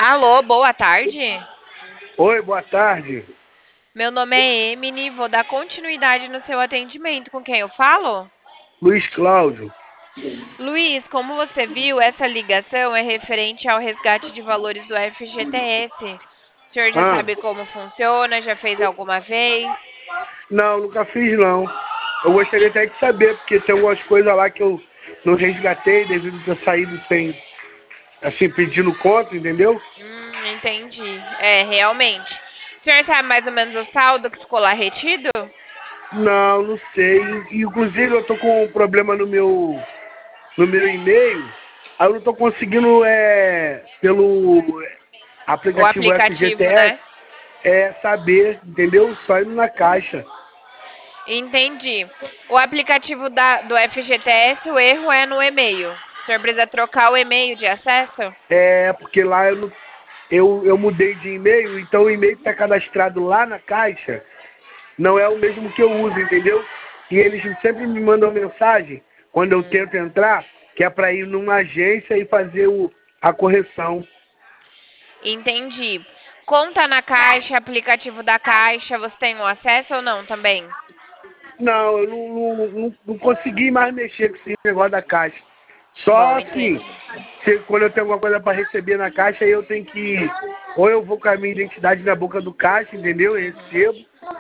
Alô, boa tarde. Oi, boa tarde. Meu nome é Emily, vou dar continuidade no seu atendimento. Com quem eu falo? Luiz Cláudio. Luiz, como você viu, essa ligação é referente ao resgate de valores do FGTS. O senhor já Ah, sabe como funciona? Já fez alguma vez? não, nunca fiz não. Eu gostaria até de saber, porque tem algumas coisas lá que eu não resgatei devido a ter saído sem, assim, pedindo conta, entendeu? Entendi. É, realmente. O senhor sabe mais ou menos o saldo que ficou lá retido? Não, não sei. Inclusive eu tô com um problema no meu e-mail. Aí eu não tô conseguindo, pelo O aplicativo aplicativo, FGTS, né? saber, entendeu? Só indo na caixa. Entendi. O aplicativo do FGTS, o erro é no e-mail. O senhor precisa trocar o e-mail de acesso? É, porque lá eu mudei de e-mail, então o e-mail que está cadastrado lá na caixa não é o mesmo que eu uso, entendeu? E eles sempre me mandam mensagem quando eu tento entrar, que é para ir numa agência e fazer a correção. Entendi. Conta na Caixa, aplicativo da Caixa, você tem o acesso ou não também? Não, eu não consegui mais mexer com esse negócio da caixa. Bom, Só assim, entendi. quando eu tenho alguma coisa para receber na caixa, aí eu tenho que. Ou eu vou com a minha identidade na boca do caixa, entendeu? Eu recebo.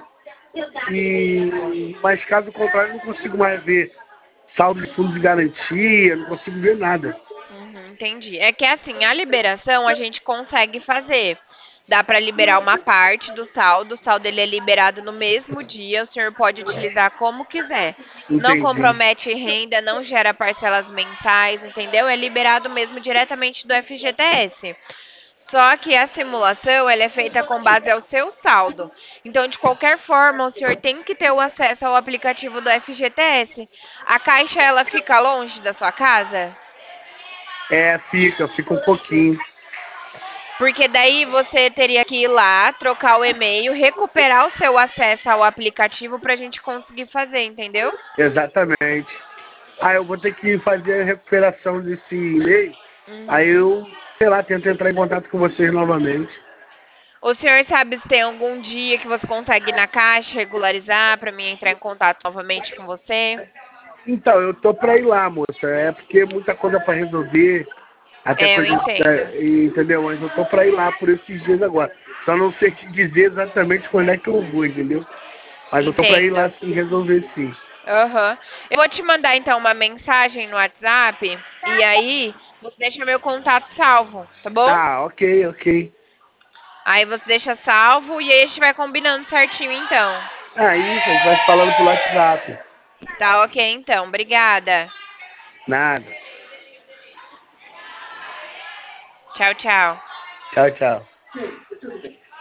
Mas caso contrário, eu não consigo mais ver saldo de fundo de garantia, não consigo ver nada. Entendi. É que assim, a liberação a gente consegue fazer. Dá para liberar uma parte do saldo, o saldo ele é liberado no mesmo dia, o senhor pode utilizar como quiser. Não Entendi. compromete renda, não gera parcelas mensais, entendeu? É liberado mesmo diretamente do FGTS. Só que a simulação ela é feita com base ao seu saldo. Então, de qualquer forma, o senhor tem que ter o acesso ao aplicativo do FGTS. A caixa ela fica longe da sua casa? Fica um pouquinho. Porque daí você teria que ir lá, trocar o e-mail, recuperar o seu acesso ao aplicativo para a gente conseguir fazer, entendeu? Exatamente. Aí eu vou ter que fazer a recuperação desse e-mail. Aí Uhum. eu, sei lá, tento entrar em contato com vocês novamente. O senhor sabe se tem algum dia que você consegue ir na caixa regularizar para mim entrar em contato novamente com você? Então, eu tô pra ir lá, moça. É porque é muita coisa pra resolver, até É, eu coisa, entendo. entendeu? Mas eu tô pra ir lá por esses dias agora. Só não sei te dizer exatamente quando é que eu vou, entendeu? Mas eu tô pra ir lá Entendo. sim, resolver sim. Aham. Eu vou te mandar então uma mensagem no WhatsApp e aí você deixa meu contato salvo, tá bom? Ah, ok, ok. Aí você deixa salvo e aí a gente vai combinando certinho então. Ah, isso, a gente vai se falando pelo WhatsApp. Tá ok então. Obrigada. Nada. Tchau, tchau. Tchau, tchau.